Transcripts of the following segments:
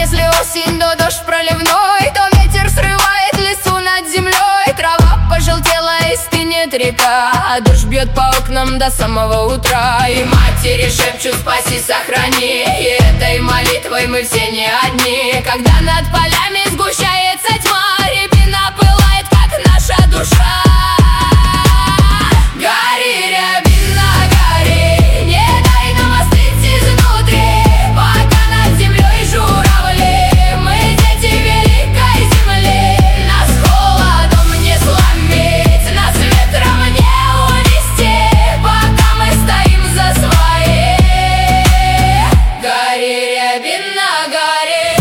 если осень, то дождь проливной, то ветер срывает листву над землей. Трава пожелтела и стынет река, а дождь бьет по окнам до самого утра. И матери шепчут: спаси, сохрани. И этой молитвой мы все не одни. Когда над полями сгущается тьма, рябина пылает, как наша душа. Гори, рябина, гори, не дай нам остыть изнутри, пока над землей журавли. Мы дети великой земли, нас холодом не сломить, нас ветром не унести, пока мы стоим за свои. Гори, рябина, гори.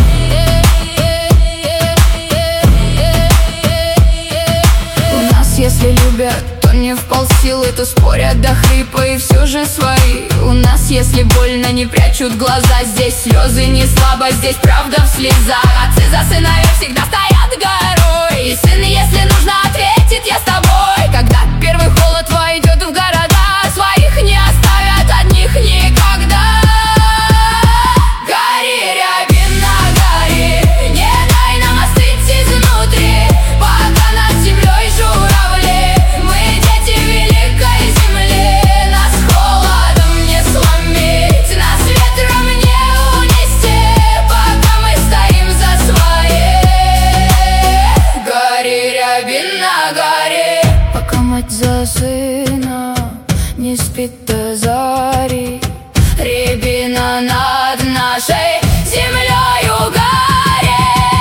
У нас, если любят, то не вполсилы, то спорят до хрипа и все же свои. У нас, если больно, не прячут глаза. Здесь слезы не слабо, здесь правда в слезах. Отцы за сыновей всегда стоят горой, и сын, если нужно, ответит: я с тобой. Когда первый холод войдет в города, своих не оставят одних никогда. Гори, рябина, гори, не дай нам остыть изнутри, пока над землей журавли. Мы дети великой земли, нас холодом не сломить, нас ветром не унести, пока мы стоим за свои. Гори, рябина, гори. Пока мать за сына не спит до зари, рябина над нашей землею гори.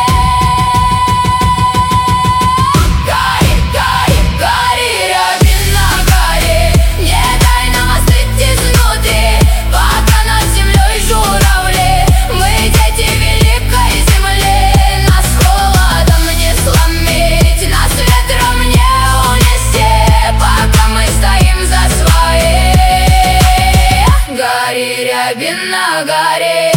Гори, гори, гори, рябина, гори, не дай нам остыть изнутри, пока над землей журавли. Мы дети великой земли, нас холодом не сломить, нас ветром не унести, пока мы стоим за свои. Гори, рябина, гори.